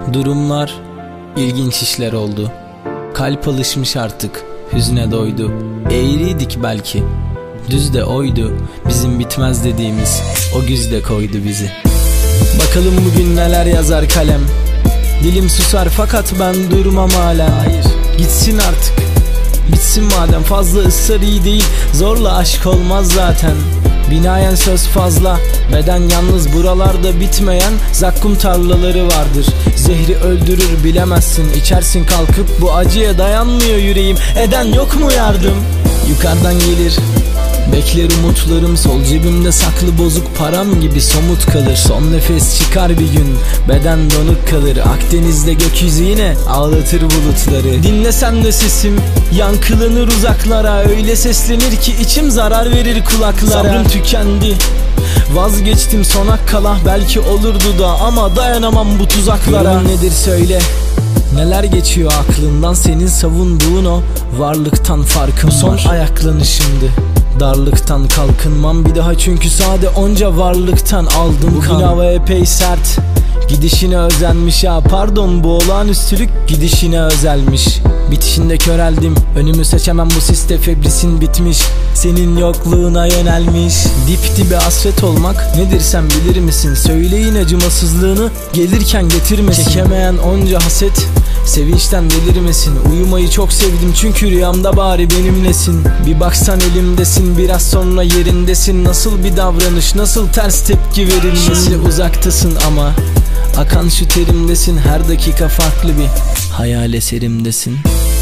Durumlar ilginç işler oldu. Kalp alışmış artık, hüzne doydu. Eğriydik belki, düz de oydu. Bizim bitmez dediğimiz o güzde koydu bizi. Bakalım bugün neler yazar kalem. Dilim susar fakat ben durmam hala. Hayır, gitsin artık, bitsin madem. Fazla ısrar iyi değil, zorla aşk olmaz zaten. Binayen söz fazla, beden yalnız. Buralarda bitmeyen zakkum tarlaları vardır. Zehri öldürür bilemezsin, içersin kalkıp. Bu acıya dayanmıyor yüreğim, eden yok mu yardım? Yukarıdan gelir, bekler umutlarım. Sol cebimde saklı bozuk param gibi somut kalır. Son nefes çıkar bir gün, beden donuk kalır. Akdeniz'de gökyüzü yine ağlatır bulutları. Dinlesem de sesim yankılanır uzaklara. Öyle seslenir ki içim zarar verir kulaklara. Sabrım tükendi, vazgeçtim sona kala. Belki olurdu da ama dayanamam bu tuzaklara. Durum nedir söyle, neler geçiyor aklından? Senin savunduğun o varlıktan farkım son var. Son ayaklanışımdı, darlıktan kalkınmam bir daha. Çünkü sade onca varlıktan aldım bugün kan. Bugün hava epey sert, gidişine özenmiş ha. Pardon, bu olağanüstülük gidişine özelmiş. Bitişinde köreldim, önümü seçemem, bu siste febrisin bitmiş. Senin yokluğuna yönelmiş. Dip dibe hasret olmak nedir sen bilir misin? Söyleyin acımasızlığını gelirken getirmesin. Çekemeyen onca haset sevinçten delirmesin. Uyumayı çok sevdim çünkü rüyamda bari benimlesin. Bir baksan elimdesin, biraz sonra yerindesin. Nasıl bir davranış, nasıl ters tepki verilmesin. Şimdi uzaktasın ama akan şu terimdesin. Her dakika farklı bir hayal eserimdesin.